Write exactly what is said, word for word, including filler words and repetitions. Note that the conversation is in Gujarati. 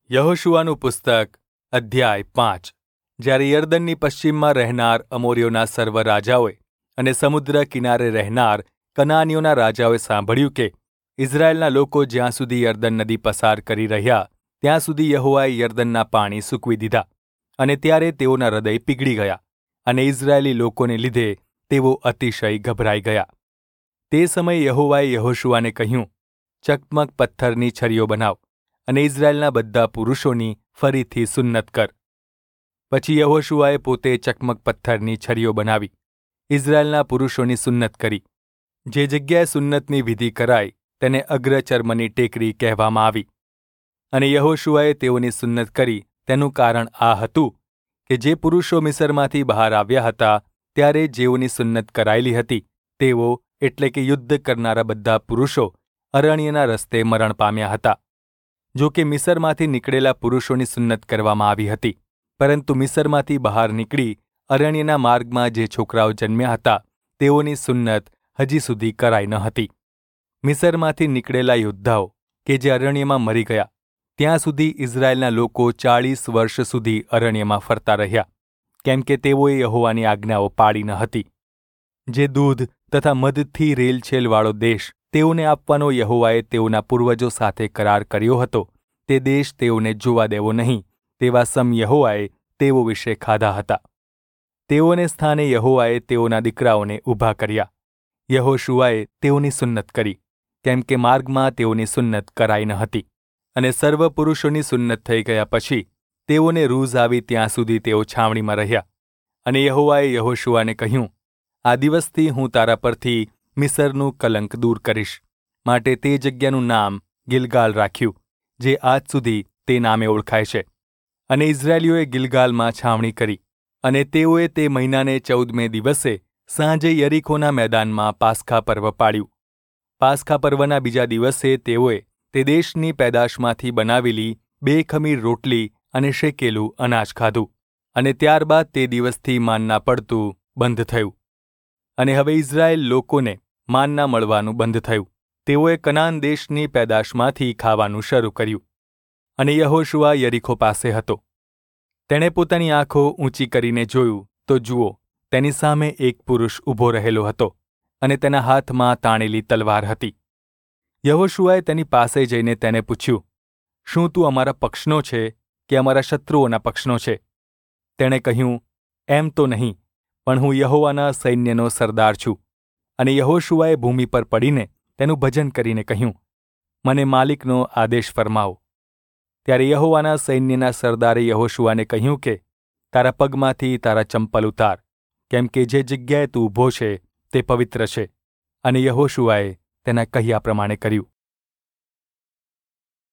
યહોશુઆનું પુસ્તક અધ્યાય પાંચ. જ્યારે યર્દનની પશ્ચિમમાં રહેનાર અમોરીઓના સર્વ રાજાઓએ અને સમુદ્ર કિનારે રહેનાર કનાનીઓના રાજાઓએ સાંભળ્યું કે ઇઝરાયેલના લોકો જ્યાં સુધી યર્દન નદી પસાર કરી રહ્યા ત્યાં સુધી યહોવાએ યર્દનના પાણી સૂકવી દીધા, અને ત્યારે તેઓના હૃદય પીગળી ગયા, અને ઇઝરાયેલી લોકોને લીધે તેઓ અતિશય ગભરાઈ ગયા. તે સમયે યહોવાએ યહોશુઆને કહ્યું, ચકમક પથ્થરની છરીઓ બનાવ અને ઇઝરાયેલના બધા પુરુષોની ફરીથી સુન્નત કર. પછી યહોશુઆએ પોતે ચકમક પથ્થરની છરીઓ બનાવી ઇઝરાયેલના પુરુષોની સુન્નત કરી. જે જગ્યાએ સુન્નતની વિધિ કરાઈ તેને અગ્રચર્મની ટેકરી કહેવામાં આવી. અને યહોશુઆએ તેઓની સુન્નત કરી તેનું કારણ આ હતું કે જે પુરુષો મિસરમાંથી બહાર આવ્યા હતા ત્યારે જેઓની સુન્નત કરાયેલી હતી તેઓ એટલે કે યુદ્ધ કરનારા બધા પુરુષો અરણ્યના રસ્તે મરણ પામ્યા હતા. જો કે મિસરમાંથી નીકળેલા પુરુષોની સુન્નત કરવામાં આવી હતી, પરંતુ મિસરમાંથી બહાર નીકળી અરણ્યના માર્ગમાં જે છોકરાઓ જન્મ્યા હતા તેઓની સુન્નત હજી સુધી કરાઈ ન હતી. મિસરમાંથી નીકળેલા યોદ્ધાઓ કે જે અરણ્યમાં મરી ગયા ત્યાં સુધી ઇઝરાયેલના લોકો ચાળીસ વર્ષ સુધી અરણ્યમાં ફરતા રહ્યા, કેમ કે તેઓએ યહોવાની આજ્ઞાઓ પાળી ન હતી. જે દૂધ તથા મધથી રેલછેલવાળો દેશ તેઓને આપવાનો યહોવાએ તેઓના પૂર્વજો સાથે કરાર કર્યો હતો તે દેશ તેઓને જોવા દેવો નહીં, તેવા સમ યહોવાએ તેઓ વિશે ખાધા હતા. તેઓને સ્થાને યહોવાએ તેઓના દીકરાઓને ઊભા કર્યા. યહોશુઆએ તેઓની સુન્નત કરી, કેમ કે માર્ગમાં તેઓની સુન્નત કરાઈ ન હતી. અને સર્વ પુરુષોની સુન્નત થઈ ગયા પછી તેઓને રૂઝ આવી ત્યાં સુધી તેઓ છાવણીમાં રહ્યા. અને યહોવાએ યહોશુઆને કહ્યું, આ દિવસથી હું તારા પરથી મિસરનું કલંક દૂર કરીશ. માટે તે જગ્યાનું નામ ગિલગાલ રાખ્યું, જે આજ સુધી તે નામે ઓળખાય છે. અને ઇઝરાયેલીઓએ ગિલગાલમાં છાવણી કરી, અને તેઓએ તે મહિનાને ચૌદમે દિવસે સાંજે યરીખોના મેદાનમાં પાસખા પર્વ પાડ્યું. પાસખા પર્વના બીજા દિવસે તેઓએ તે દેશની પેદાશમાંથી બનાવેલી બે ખમીર રોટલી અને શેકેલું અનાજ ખાધું, અને ત્યારબાદ તે દિવસથી માનના પડતું બંધ થયું. અને હવે ઇઝરાયેલ લોકોને માનના મળવાનું બંધ થયું. તેઓએ કનાન દેશની પેદાશમાંથી ખાવાનું શરૂ કર્યું. અને યહોશુઆ યરીખો પાસે હતો. તેણે પોતાની આંખો ઊંચી કરીને જોયું તો જુઓ, તેની સામે એક પુરુષ ઊભો રહેલો હતો, અને તેના હાથમાં તાણેલી તલવાર હતી. યહોશુઆએ તેની પાસે જઈને તેને પૂછ્યું, શું તું અમારા પક્ષનો છે કે અમારા શત્રુઓના પક્ષનો છે? તેણે કહ્યું, એમ તો નહીં, પણ હું યહોવાના સૈન્યનો સરદાર છું. અને યહોશુઆએ ભૂમિ પર પડીને તેનું ભજન કરીને કહ્યું, મને માલિકનો આદેશ ફરમાવો. ત્યારે યહોવાના સૈન્યના સરદારે યહોશુઆને કહ્યું કે તારા પગમાંથી તારા ચંપલ ઉતાર, કેમ કે જે જગ્યાએ તું ઊભો છે તે પવિત્ર છે. અને યહોશુઆએ તેના કહ્યા પ્રમાણે કર્યું.